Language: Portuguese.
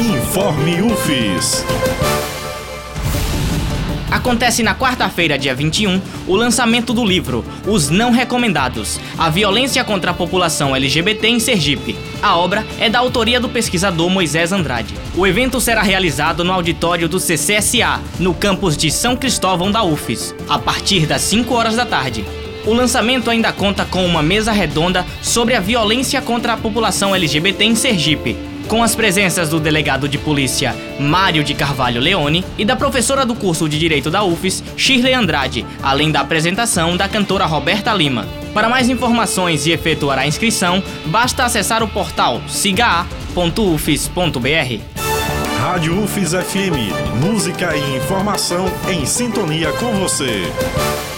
Informe UFES. Acontece na quarta-feira, dia 21, o lançamento do livro Os Não Recomendados, a violência contra a população LGBT em Sergipe. A obra é da autoria do pesquisador Moisés Andrade. O evento será realizado no auditório do CCSA, no campus de São Cristóvão da UFES, a partir das 5 horas da tarde. O lançamento ainda conta com uma mesa redonda sobre a violência contra a população LGBT em Sergipe, com as presenças do delegado de polícia Mário de Carvalho Leone e da professora do curso de Direito da UFES, Shirley Andrade, além da apresentação da cantora Roberta Lima. Para mais informações e efetuar a inscrição, basta acessar o portal sigaa.ufes.br. Rádio UFES FM, música e informação em sintonia com você.